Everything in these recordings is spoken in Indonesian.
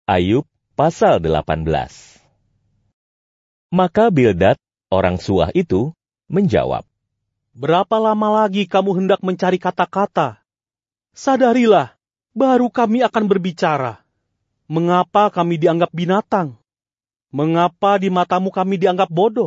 Ayub pasal 18. Maka Bildad, orang Suah itu, menjawab, "Berapa lama lagi kamu hendak mencari kata-kata? Sadarilah, baru kami akan berbicara. Mengapa kami dianggap binatang? Mengapa di matamu kami dianggap bodoh?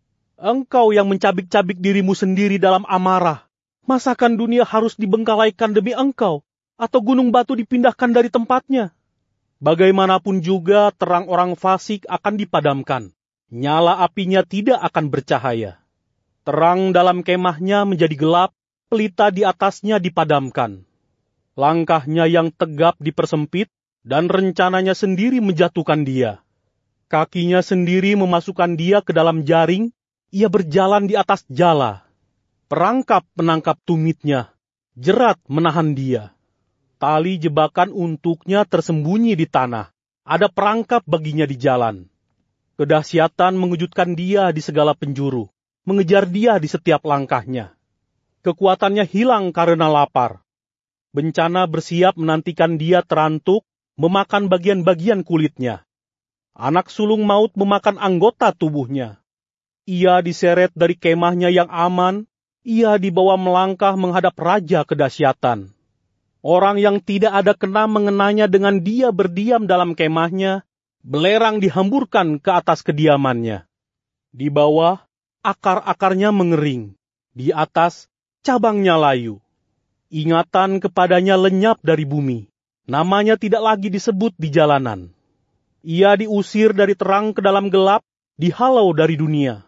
Engkau yang mencabik-cabik dirimu sendiri dalam amarah. Masakan dunia harus dibengkalaikan demi engkau? Atau gunung batu dipindahkan dari tempatnya? Bagaimanapun juga terang orang fasik akan dipadamkan. Nyala apinya tidak akan bercahaya. Terang dalam kemahnya menjadi gelap, pelita di atasnya dipadamkan. Langkahnya yang tegap dipersempit, dan rencananya sendiri menjatuhkan dia. Kakinya sendiri memasukkan dia ke dalam jaring, ia berjalan di atas jala. Perangkap menangkap tumitnya, jerat menahan dia. Tali jebakan untuknya tersembunyi di tanah, ada perangkap baginya di jalan. Kedahsyatan mengejutkan dia di segala penjuru, mengejar dia di setiap langkahnya. Kekuatannya hilang karena lapar. Bencana bersiap menantikan dia terantuk, memakan bagian-bagian kulitnya. Anak sulung maut memakan anggota tubuhnya. Ia diseret dari kemahnya yang aman, ia dibawa melangkah menghadap raja kedahsyatan. Orang yang tidak ada kena mengenanya dengan dia berdiam dalam kemahnya, belerang dihamburkan ke atas kediamannya. Di bawah, akar-akarnya mengering. Di atas, cabangnya layu. Ingatan kepadanya lenyap dari bumi. Namanya tidak lagi disebut di jalanan. Ia diusir dari terang ke dalam gelap, dihalau dari dunia.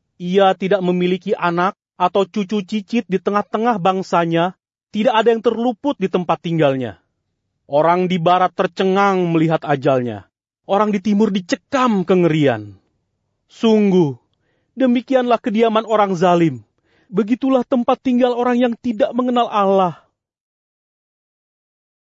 Ia tidak memiliki anak atau cucu cicit di tengah-tengah bangsanya, tidak ada yang terluput di tempat tinggalnya. Orang di barat tercengang melihat ajalnya. Orang di timur dicekam kengerian. Sungguh, demikianlah kediaman orang zalim. Begitulah tempat tinggal orang yang tidak mengenal Allah.